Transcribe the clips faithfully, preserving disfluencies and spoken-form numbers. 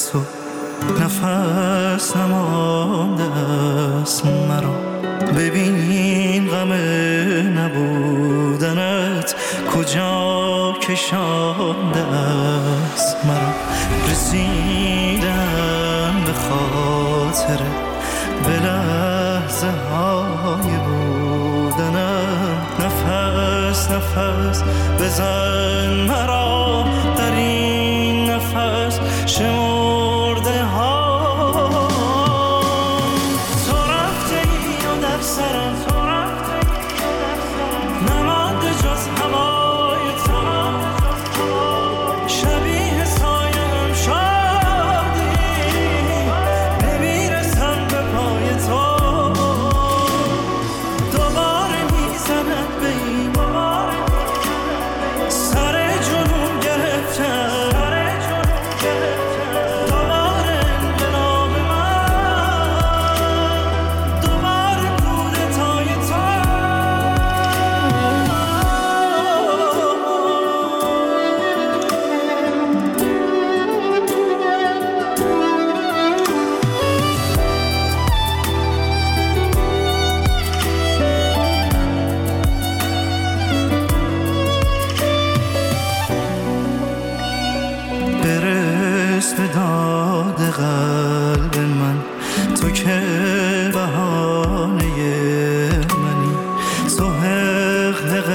تو نفس نمانده است مرا. ببین غم نبودنت کجا کشانده است مرا. رسیدم به خاطر به لحظه های بودنم. نفس نفس بزن مرا در این نفس شمرده ها. تو رفته ای و در سرم نمانده جز هوای تو. شبیه سایم شدی نمیرسم به پای تو. دوباره میزند به این سر جنون گرفتم. داد قلب من تو که بهانه منی. تو حق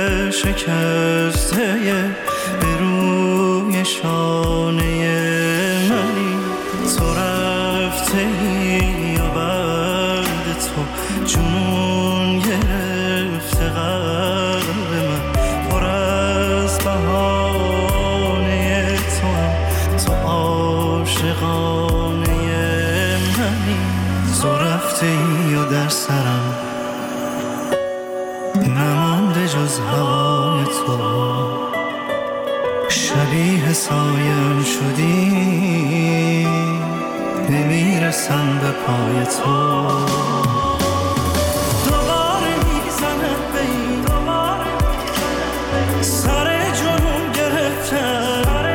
شکسته به روی شانه منی. تو رفته ای و بعد تو جنون گرفته قلب من. پر از بهانه تو تو عاشقانه منی. تو رفته ای و در سرم نمانده جز هوای تو. شبیه سایم شدی نمیرسم به پای تو. دوباره میزنم به این سر جنون گرفتم.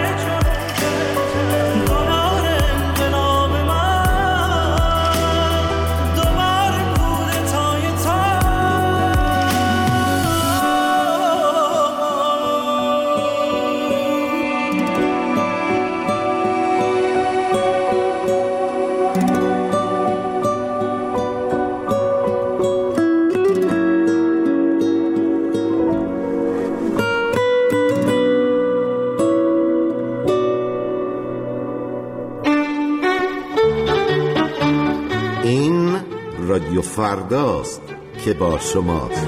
رادیو فرداست که با شماست.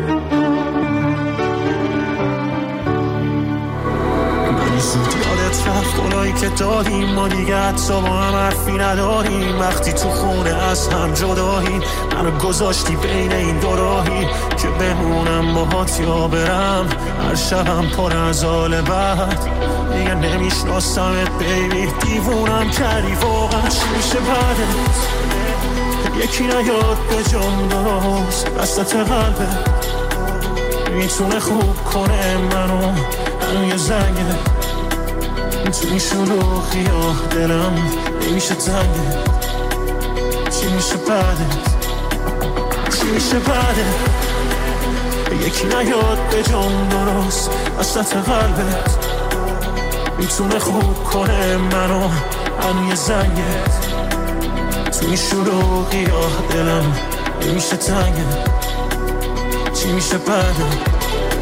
یادت رفت اونایی که دادیم ما دیگه حتی با هم حرفی نداریم. وقتی تو خونه از هم جداییم منو گذاشتی بین این دو راهی که بمونم باهات یا برم. هر شبم پر از حال بد دیگه نمیشناسمت بیبی. دیوونم کردی واقعا چی میشه بعدت. یکی نیاد به جام درست وسط قلبه میتونه خوب کنه منو. منو یه زنگه تو این شلوخی ها دلم نمیشه تنگه. چی میشه بعدت چی میشه بعدت. یکی نیاد به جام درست وسط قلبت میتونه خوب کنه منو. منو یه زنگه تو این شلوغی ها دلم نمیشه تنگه. چی میشه بعدم.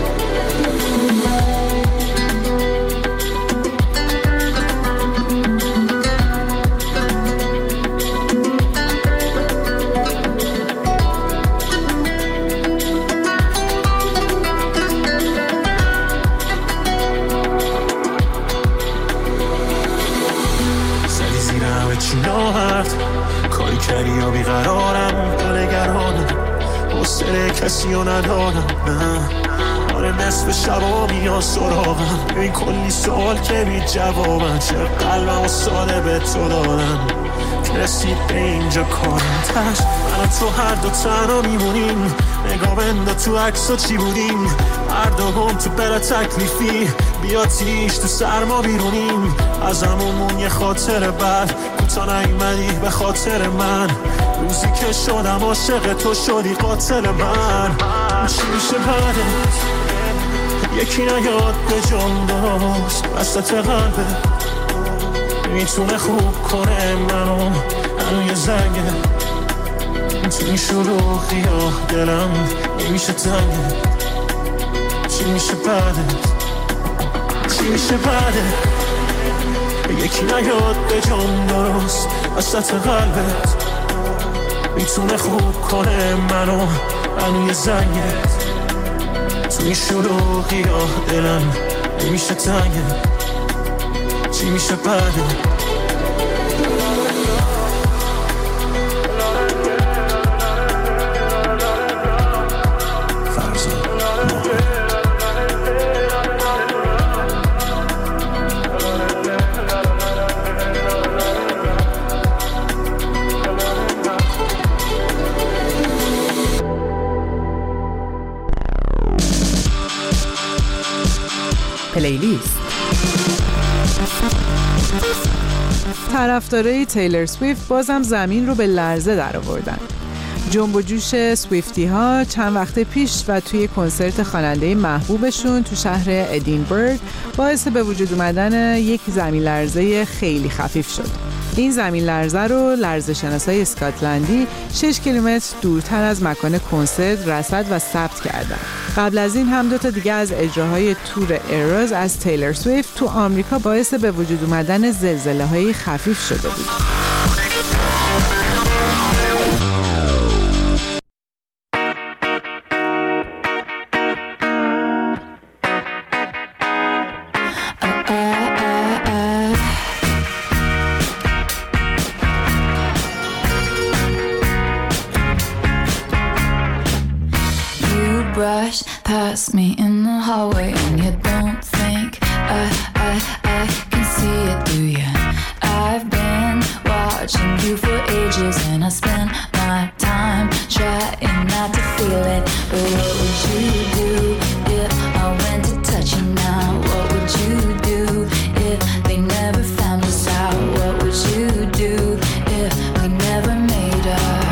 زدی زیر همه چی ناهرد کاری کردی یا بیقرارم نگرانم حوصله کسی رو ندارم. نه آره نصف شبا میان سراغم. این کلی سوال که بی جوابم چه قلبم و ساده به تو دادم. که رسید به اینجا کارم تش. من تو هر دو تنها میمونیم، نگاه بنده تو عکسا چی بودیم، هر دوم تو بلا تکلیفی، بیا تیش تو سرما بیرونیم، از همون یه خاطر بد کوتا نیومدی به خاطر من، روزی که شدم عاشق تو شدی قاتل من. چی میشه بعدت یکی نیاد به جان درست وسط قلبت، میتونه خوب کنه منو هنو یه زنگه، تو این شروعی ها دلم نمیشه تنگه. چی میشه بعدت چی میشه بعدت یکی نیاد به جان درست وسط قلبت، میتونه خوب کنه منو هنو یه زنگه، تو این شروعی ها دلم نمیشه تنگه. چی میشه بعدت پلیلیست. طرفدارای تیلر سویفت بازم زمین رو به لرزه در آوردن. جنب و جوش سویفتی ها چند وقت پیش و توی کنسرت خواننده محبوبشون تو شهر ادینبرگ باعث به وجود اومدن یک زمین لرزه خیلی خفیف شد. این زمین لرزه رو لرزه‌شناسای اسکاتلندی شش کیلومتر دورتر از مکان کنسرت رصد و ثبت کردن. قبل از این هم دو تا دیگه از اجراهای تور ایراز از تیلر سویفت تو آمریکا باعث به وجود اومدن زلزله‌های خفیف شده بود. Brush past me in the hallway and you don't think I, I, I can see it, do you? I've been watching you for ages and I spent my time trying not to feel it. But what would you do if I went to touch you now? What would you do if they never found us out? What would you do if we never made up?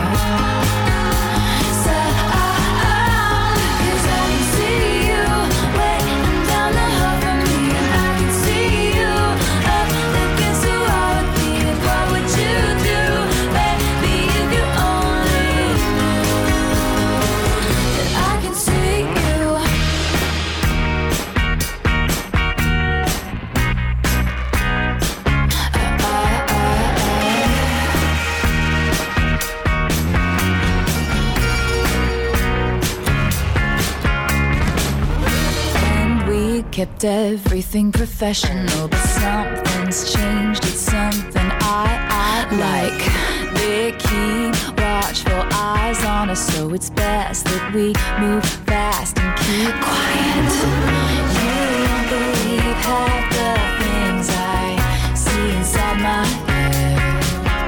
Kept everything professional, but something's changed. It's something I, I like. They keep watchful eyes on us, so it's best that we move fast and keep quiet. You won't believe half the things I see inside my head.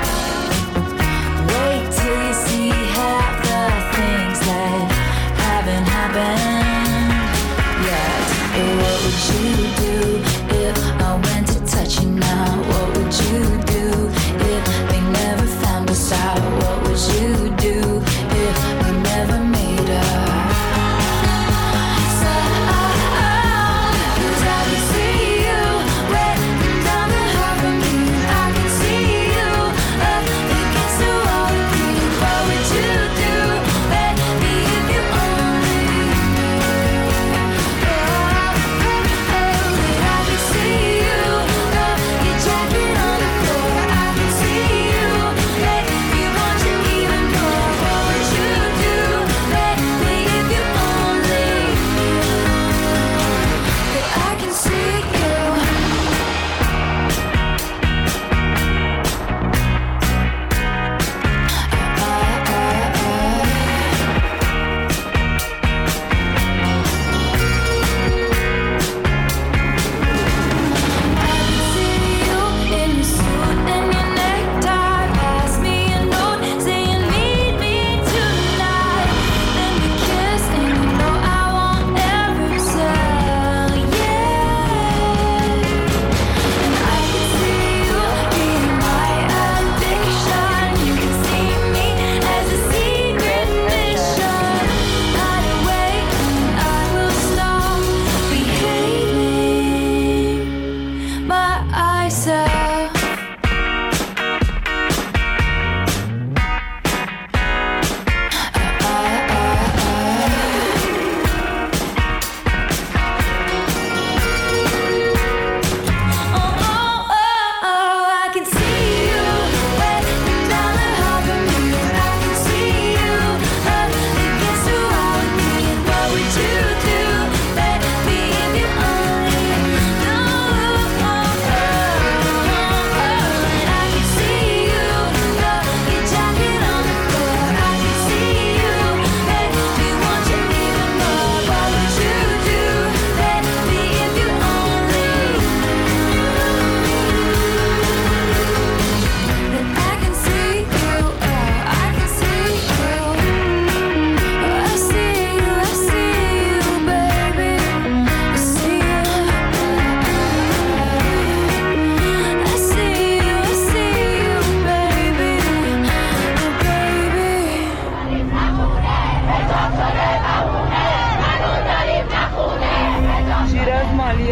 Wait till you see half the things that haven't happened. What would you do if I went to touch you now? What would you do if they never found us out? What would you do if we never made up? So I, cause I can see you waiting down the hall from me. I can see you up against the wall with me. What would you do, baby, if you only knew? I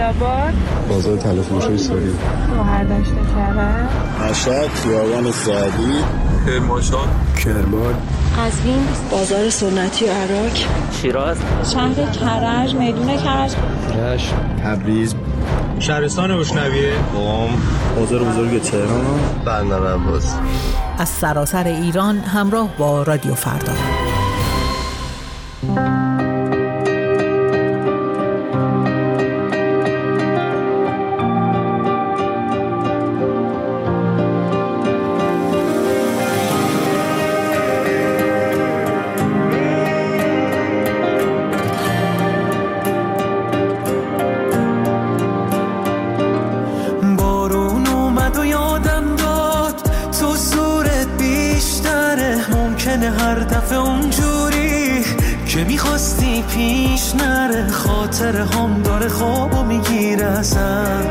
آباد، بازار طلا فروشی ساری، گوهردشت کرج، مشهد، خیابان سعدی، کرمانشاه، کرمان، قزوین، بازار سنتی عراق، شیراز، شهر کرج، میدون کرج، رشت، تبریز، شهرستان بوشنویه، قم، بازار بزرگ تهران، بندر عباس. از سراسر ایران همراه با رادیو فردا. هر دفعه اونجوری که میخواستی پیش نره، خاطر هم داره خوابو میگیره ازم.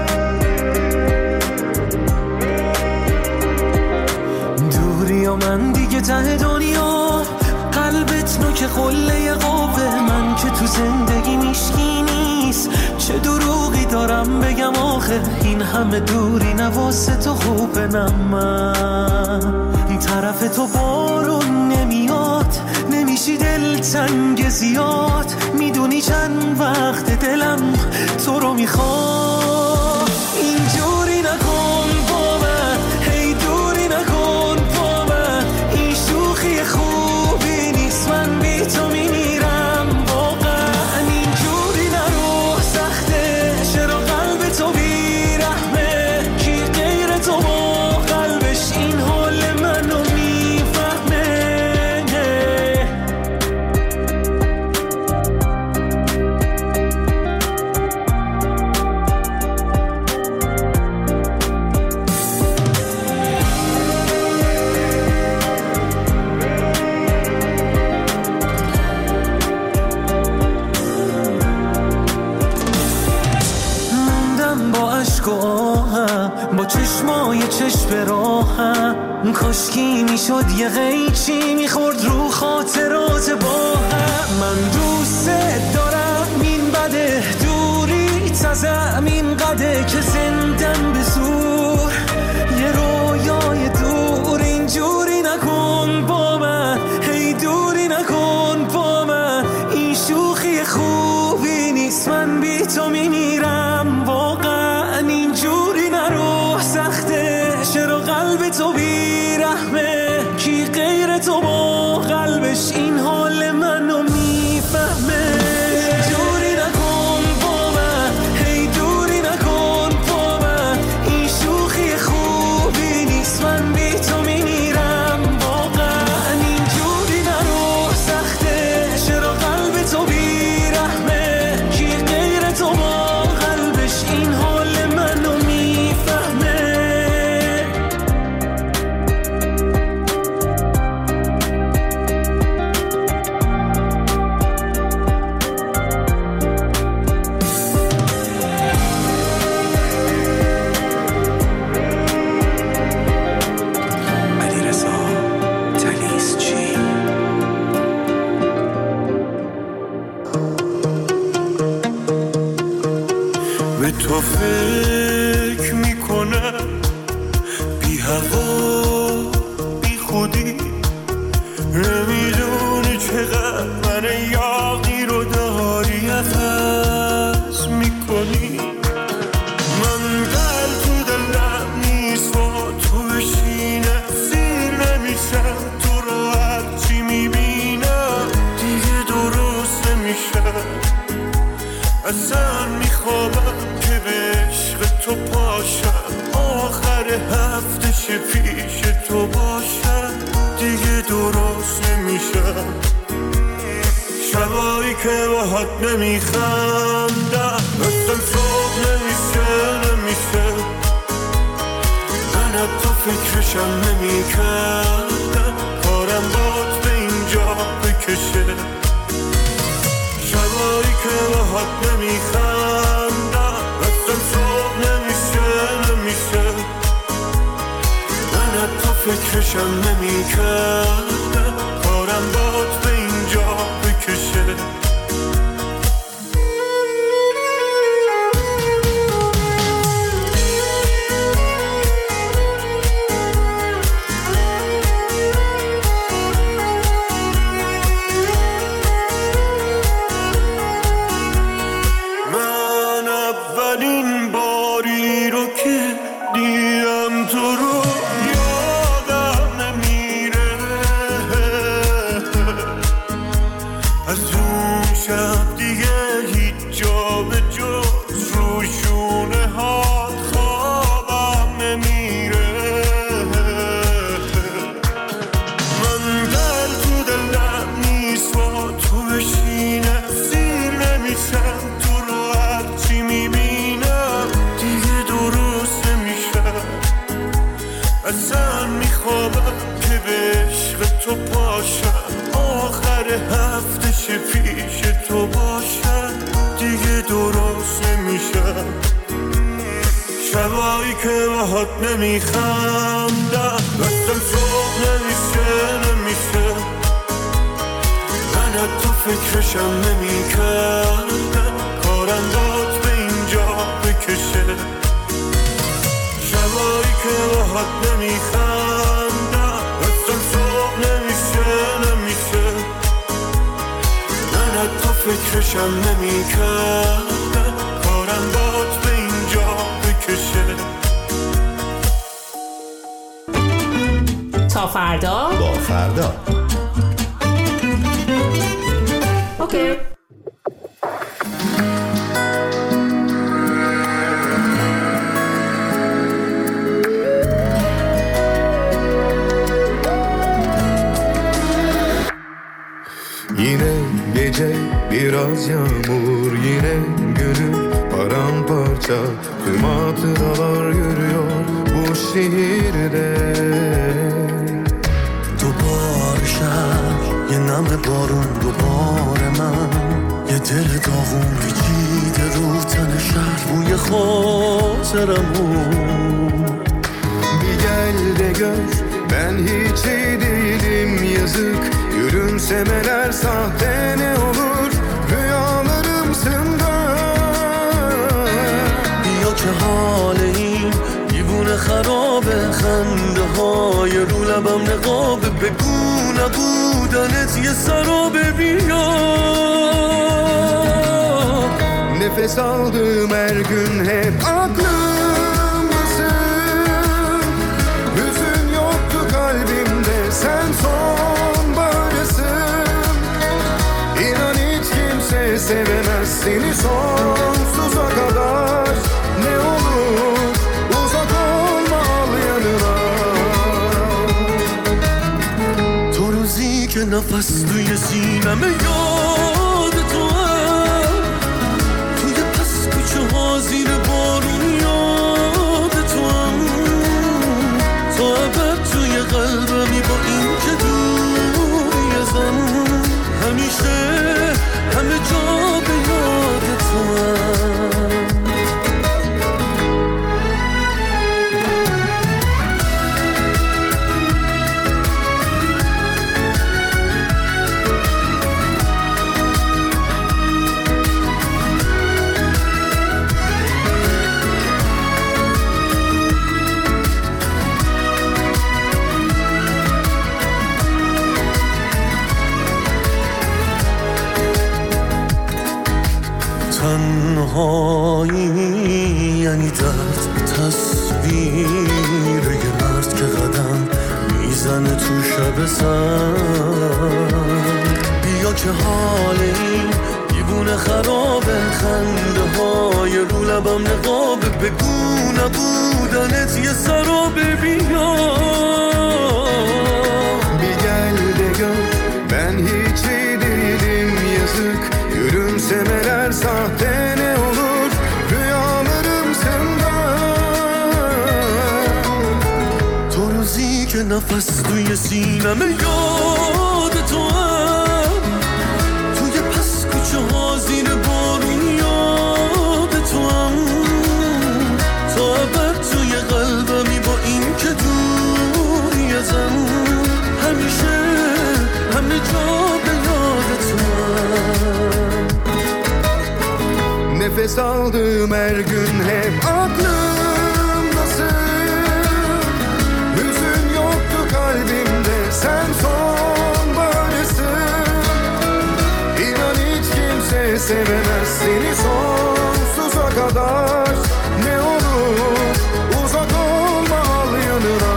دوری و من دیگه ته دنیا، قلبت نوک قله قوه، من که تو زندگی میشکی نیست، چه دروغی دارم بگم آخه، این همه دوری نواسه تو خوبه. نه من طرف تو بارون نمیاد، نمیشی دلتنگ زیاد، میدونی چند وقت دلم تو رو میخواد. اینجوری نکن با من، هی دوری نکن با من، این شوخی خوبی نیست، من بی تو میمیرم واقعا. اینجوری نرو، سخته چرا قلب تو بیرحمه، کی غیر تو با قلبش این حال منو میفهمه. موندم با عشق و آهم، با چشمای چشم راهم، کاشکی میشد یه قیچی میخورد رو خاطرات با هم. من دوست دارم این بده، دوری تزم این قده که زندم به زور، یه رویای دور. اینجوری نکن با من، هی دوری نکن با من، این شوخی خوبی نیست، من بی تو میمیرم واقعا. اینجوری نرو، سخته چرا قلب تو بیرحمه، کی غیر تو با قلبش این حال منو میفهمه. اینجوری نکن با من، هی دوری نکن با من، این شوخی خوبی نیست، من بی تو میمیرم واقعا. اینجوری نرو، سخته چرا قلب تو بیرحمه، کی غیر تو با قلبش این حال منو میفهمه. به تو فکر میکنم بی هوا بی خودی، نمیدونی چقدر من یاغی رو داری عوض میکنی. من دل تو دلم نیست با تو بشینه، سیر نمیشم تو رو هرچی میبینم دیگه درست نمیشم. اصلا میخوابم که به عشق تو پاشم، آخر هفته شه پیش تو باشم دیگه درست نمیشم. شبایی که باهات نمیخندم، اصلا صبح نمیشه نمیشه، من حتی فکرشم نمیکردم، کارم باد به اینجا بکشه. شبایی که باهات نمیخندم، اصلا صبح نمیشه نمیشه، من حتی فکرشم نمیکردم، کارم باد به اینجا بکشه. می‌نویسم تو رو هرچی میبینم دیگه درست نمیشه. اصلا میخوابم که به عشق تو پاشم، آخر هفته پیش تو باشم دیگه درست نمیشه. شبایی که باهات نمیخندم دستم صبح نمیشه نمیشه. من حتی فکرشم نمیکردم کارم داد به اینجا بکشه. شبایی که باهات نمیخندم دستم صبح نمیشه نمیشه. من حتی فکرشم نمیکردم کارم داد به اینجا بکشه. تا فردا با فردا اوکی. Yine gece biraz yağmur, yine gönül paramparça. Tüm hatıralar yürüyor bu şehirde. دوباره شب یه نم بارون دوباره من یه دل داغون پیچیده رو تن شهر بوی خاطرمون. Bir gel de gör ben hiç iyi değilim yazık. Gülümsemeler sahte ne olur rüyalarımsın da. بیا که حال این دیوونه خرابه، خنده های رو لبم نقابه، بگو نبودنت یه سرابه. بیا Nefes aldığım her gün hep aklımdasın. Hüzün yoktu kalbimde, sen sonbaharısın. İnan hiç kimse sevemez seni sonsuza kadar. Ne olur uzak olma al yanına. تو روزی که نفس توی سینمه یاد تو هم، توی پس کوچه ها زیر بارون یاد تو هم. تو ابد توی قلبمی با این که دوری ازم، همیشه همه جا به یاد تو هم. تنهایی یعنی درد، تصویر یه مرد که قدم میزنه تو شب سر. بیا که حال این دیوونه خرابه، خنده های رو لبم نقابه، بگو نبودنت یه سرابه. بیا Bir gel de gör ben hiç iyi değilim yazık. Gülümsemeler sahte ne olur rüyalarımsın da. تو روزی که نفس توی سینمه یاد تو هم، توی پس کوچه ها زیر بارون یاد تو هم. تو ابد توی قلبمی با این که دوری ازم، همیشه همه جا به یاد تو هم. Nefes aldığım her gün hep aklımdasın. Hüzün yoktu kalbimde, sen sonbaharısın. İnan hiç kimse sevemez seni sonsuza kadar. Ne olur uzak olma al yanına.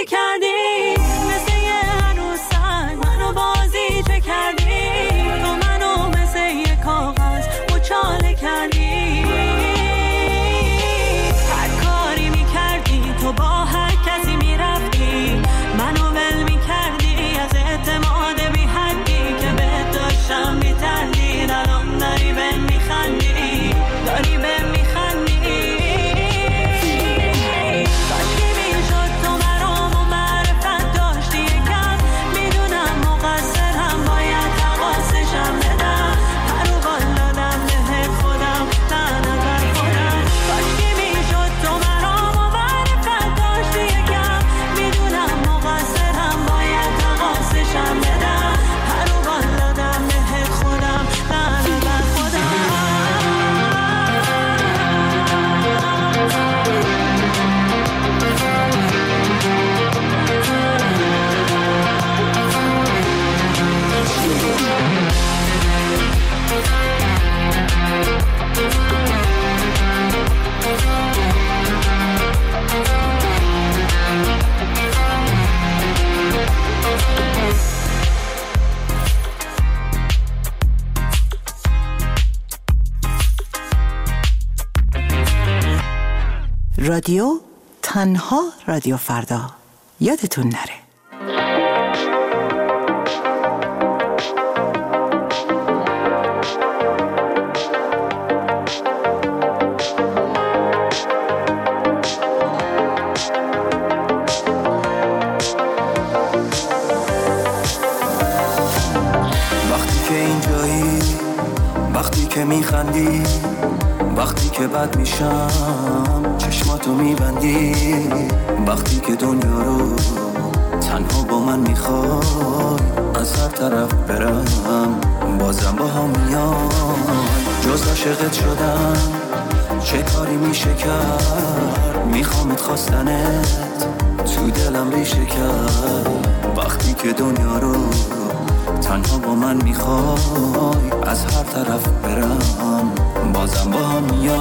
چاله کردی مثل یه عروسک منو بازی چه کردی تو منو مثل یه کاغذ مچاله کردی هر کاری میکردی تو با هر کسی میرفتی منو ول میکردی از اعتماد بی حدی که بهت داشتم میتردی الان داری بهم میخندی داری بهم میخندی کاشکی میشد تو برام و معرفت داشتی یکم میدونم مقصرم باید حواسشم بدم هر و قال دادم به خودم لعنت بر خودم کاشکی میشد تو برام و معرفت داشتی یکم میدونم مقصرم باید حواسشم بدم هر و قال دادم به خودم لعنت بر خودم رادیو تنها رادیو فردا یادتون نره. وقتی که اینجایی وقتی که میخندی وقتی که بد میشم چشماتو میبندی وقتی که دنیا رو تنها با من میخوای از هر طرف برم بازم با هم میای جز عاشقت شدم چه کاری میشه کرد میخوامت خواستنت تو دلم ریشه کرد وقتی که دنیا رو تنها با من میخوای از هر طرف برم بازم با هم میای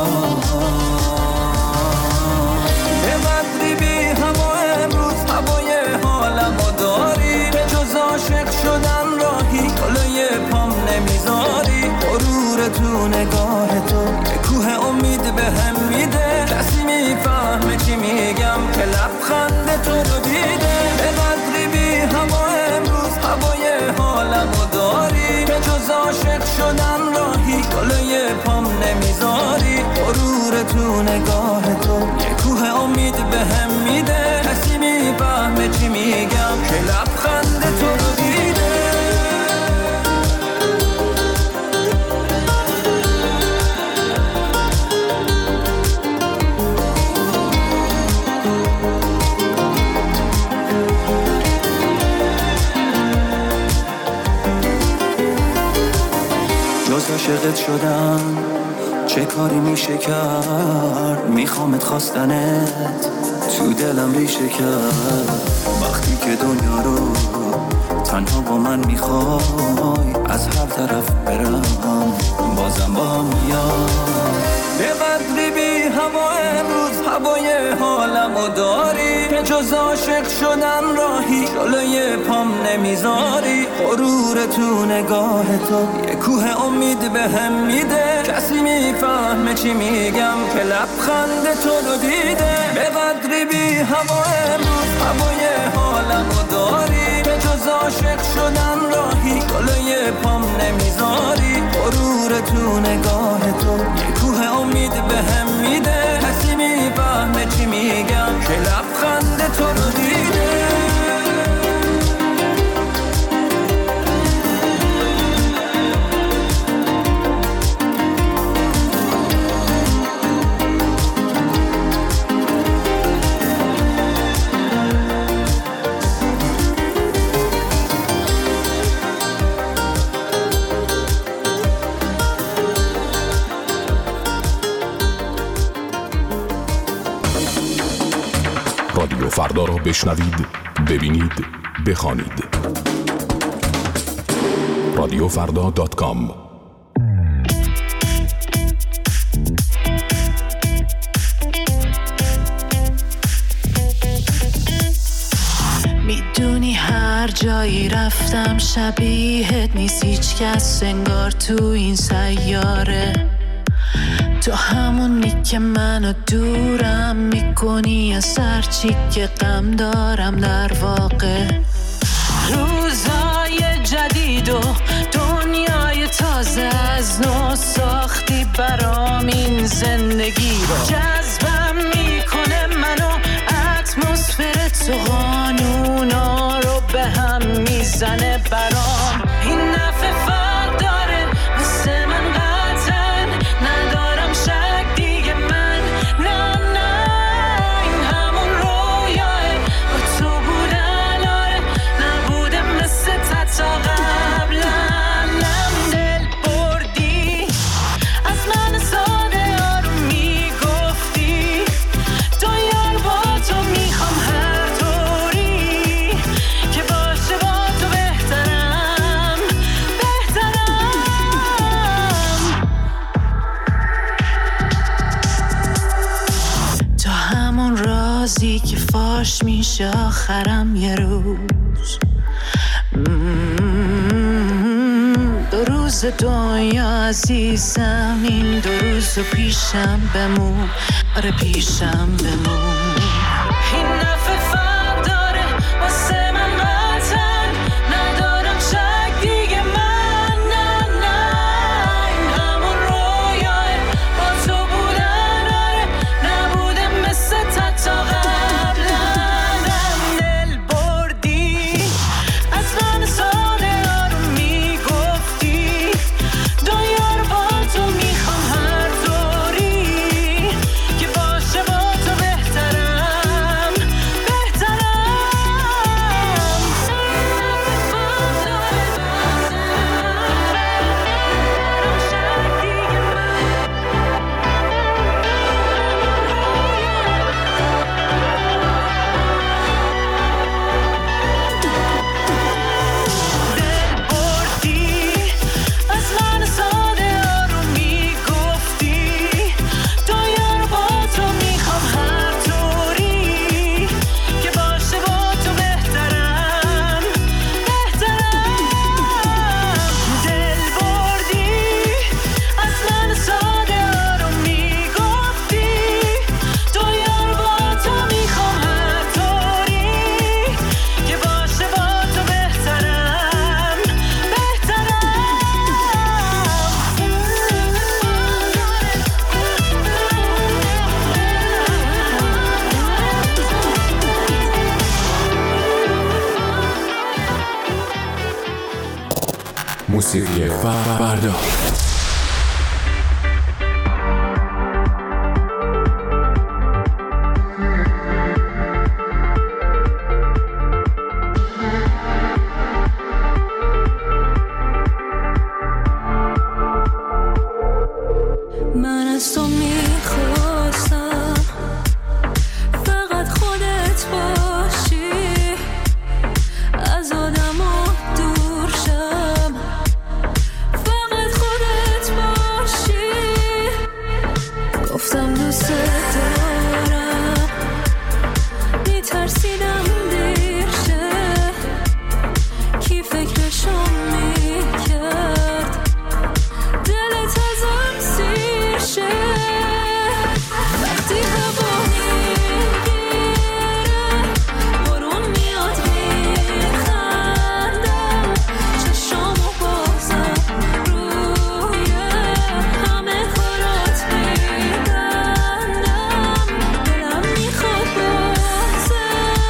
به بدری بی هوا امروز هوای حالمو داری به جز عاشق شدن راهی جلوی پام نمیذاری غرور تو نگاه تو به کوه امید به هم میده کسی میفهمه چی میگم که لبخند تو رو دیده به بدری بی هوا امروز هوای حالمو داری به جز عاشق شدن راهی جلوی پام نمیذاری غرور تو نگاه تو یه کوه امید به هم میده کسی میفهمه چی میگم که لبخند تو رو دیده جز عاشقت شدم چه کاری میشه کرد میخوامت خواستنت تو دلم ریشه کرد وقتی که دنیا رو تنها با من میخوای از هر طرف برم بازم با هم میای به قدری بی هوا امروز هوای حالمو داری که جز عاشق شدن راهی جلوی پام نمیذاری غرور تو نگاه تو یه کوه امید به هم میده کسی میفهمه چی میگم که لبخند تو رو دیده به قدری بی هوا امروز هوای حالمو داری که جز عاشق شدن راهی جلوی پام نمیذاری غرور تو نگاه تو یه کوه امید به هم میده کسی میفهمه چی میگم که لبخند تو رو دیده رادیو فردا را بشنوید، ببینید، بخوانید. رادیو فردا دات کام جایی رفتم شبیهت نیست هیچ کس انگار تو این سیاره. تو همونی که منو دورم میکنی از هرچی که غم دارم در واقع. روزای جدید و دنیای تازه از نو ساختی برام این زندگی رو. جذبم میکنه منو اتمسفر تو، قانونا رو به هم میزنه برام. این نفع فرق داره مثل من قطعا ندارم شک دیگه من. نه نه این همون رویاه با تو بودن، آره نبوده مثل تا قبلا. نم دل بردی از من ساده آروم میگفتی دنیا با تو میخوام هر طوری که باشه با تو بهترم بهترم. تو همون رازی که فاش میشه آخرم یه روز. دو روز دنیا عزیزم، این دو روز رو پیشم بمون، آره پیشم بمون. این نفع فرق داره واسه من قطعا ندارم شک دیگه من. نه نه این همون رویاه با تو بودن، آره نبوده مثل تا قبلا. نم دل بردی از من ساده آروم میگفتی دنیا رو با تو میخوام هر طوری که باشه با تو بهترم بهترم. دل بردی از من ساده آروم میگفتی دنیا رو با تو میخوام هر طوری که باشه با تو بهترم بهترم. دل بردی از من ساده آروم میگفتی دنیا رو با تو میخوام هر طوری که باشه با تو بهترم بهترم. موسیقی فردا. من از تو میخواستم فقط خودت باشی، از آدم ها دور شم فقط خودت باشی. گفتم دوست دارم میترسیدم دیر شه، کی فکرشو میکرد دلت ازم سیر شه. وقتی هوا میگیره بارون میاد میخندم، چشامو بازم روی همه کارات میبندم. دلم میخواد بازم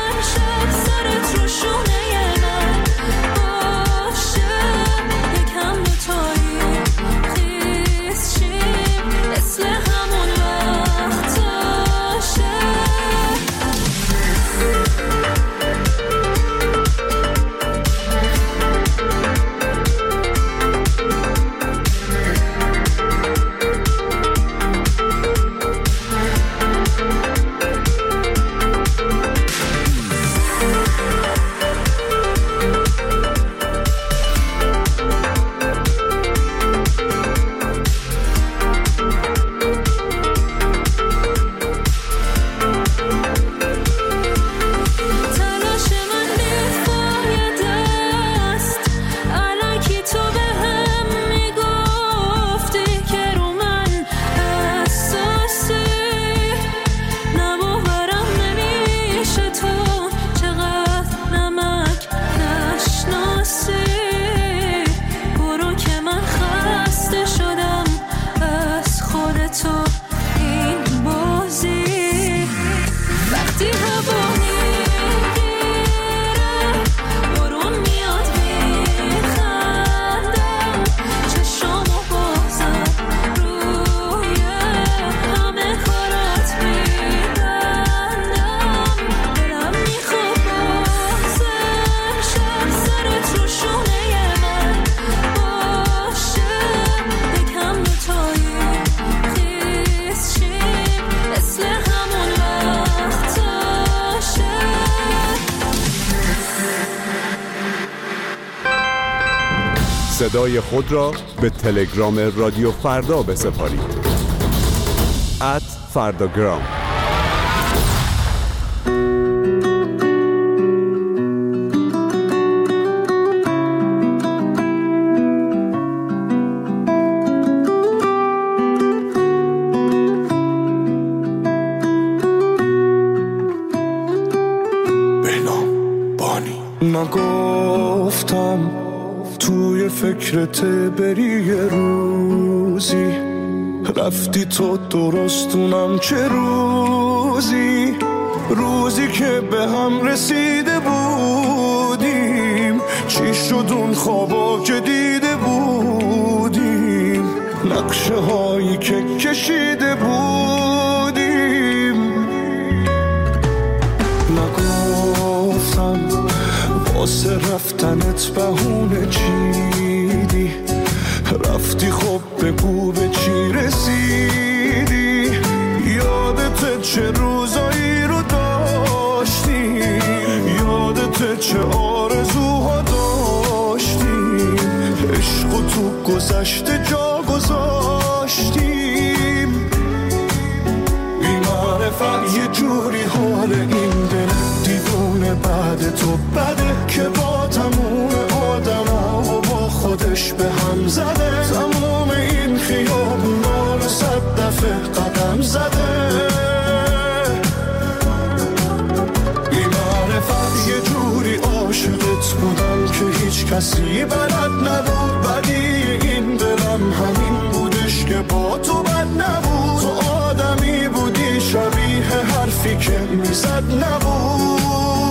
صدای خود را به تلگرام رادیو فردا بسپارید. ات فرداگرام. نگفتم توی فکرت بری یه روزی، رفتی تو درستونم چه روزی، روزی که به هم رسیده بودیم، چی شد اون خوابا که دیده بودیم، نقشه هایی که کشیده بودیم. نگفتم واسه رفتنت بهونه چیدی، رفتی خب بگو به چی رسیدی، یادت چه روزایی رو داشتی، یادت چه آرزوها داشتیم، عشق تو گذشته جا گذاشتیم. بی معرفت یه جوری حال این دل دیوونه بعد تو بده که با تموم آدم ها و با خودش به هم زده، تموم این خیابونا رو صد دفعه قدم زده. بی معرفت یه جوری عاشقت بودم که هیچ کسی بلد نبود، بدی این دلم همین بودش که با تو بد نبود، تو آدمی بودی شبیه حرفی که میزد نبود.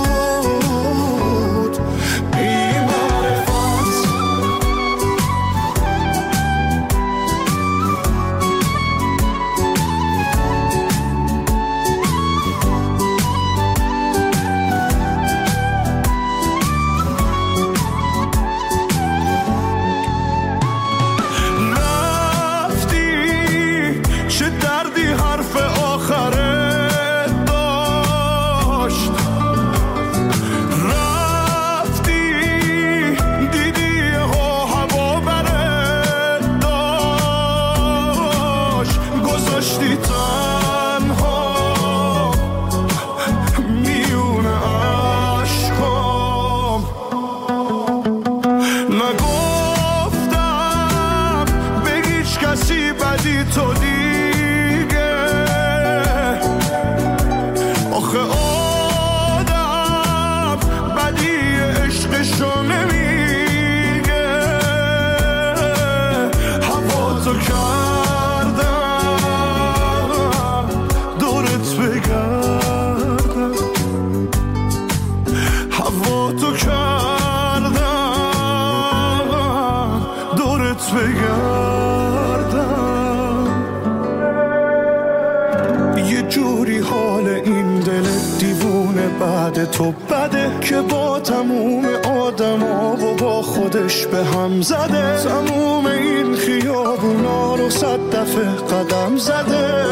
تو بده که با تموم آدم ها و با خودش به هم زده، تموم این خیابونا رو صد دفعه قدم زده.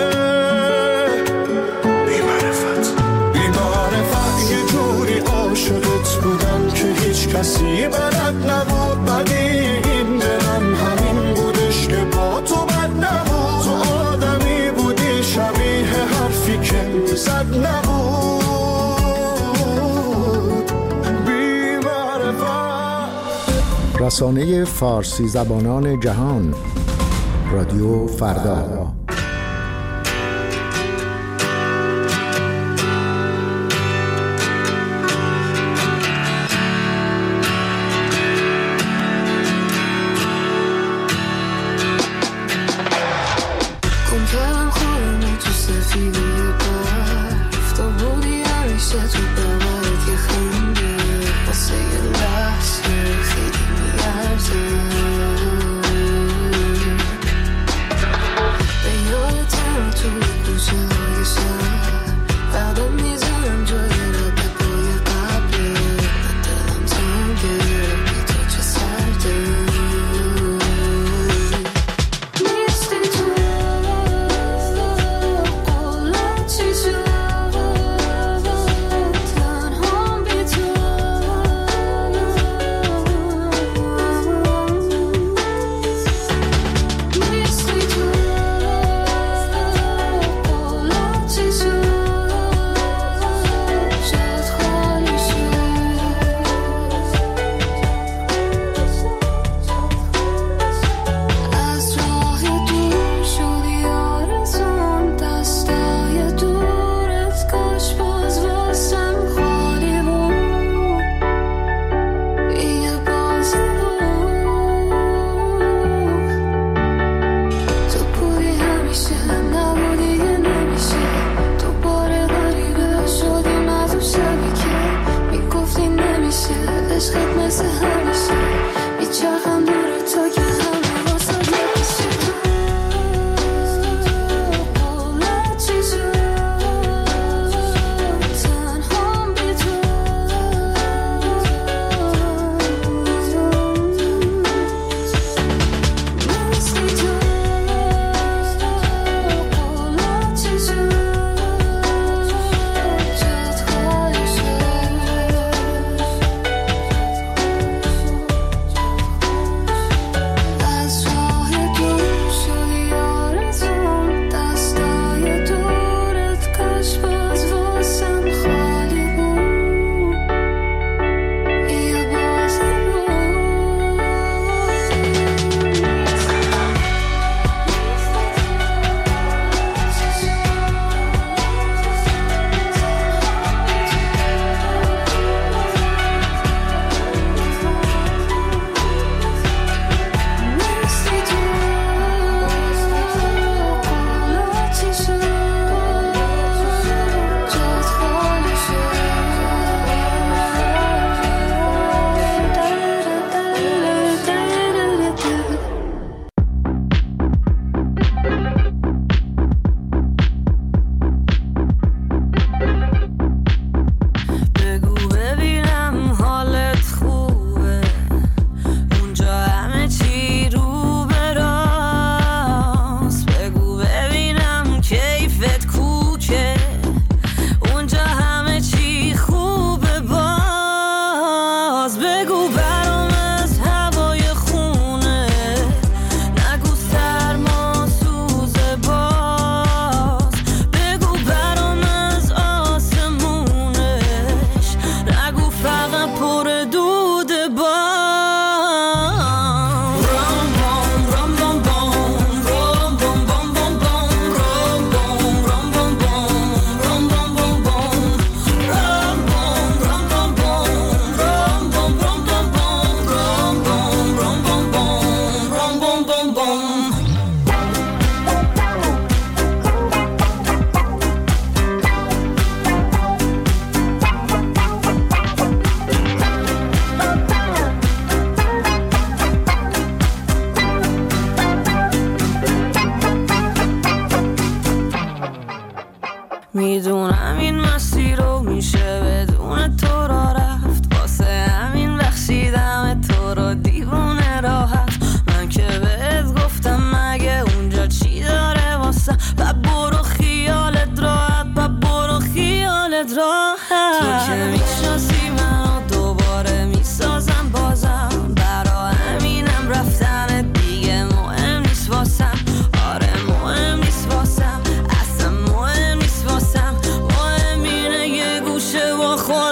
بی معرفت بی معرفت یه جوری عاشقت بودم که هیچ کسی بلد نبود، بدی این دلم همین بودش که با تو بد نبود، تو آدمی بودی شبیه حرفی که میزد نبود. رسانه فارسی زبانان جهان رادیو فردا. تو که میشناسی منو دوباره میسازم بازم، برا همینم رفتن دیگه مهم نیست واسم. آره مهم نیست واسم، اصلا مهم نیست واسم. مهم اینه یه گوشه با خودم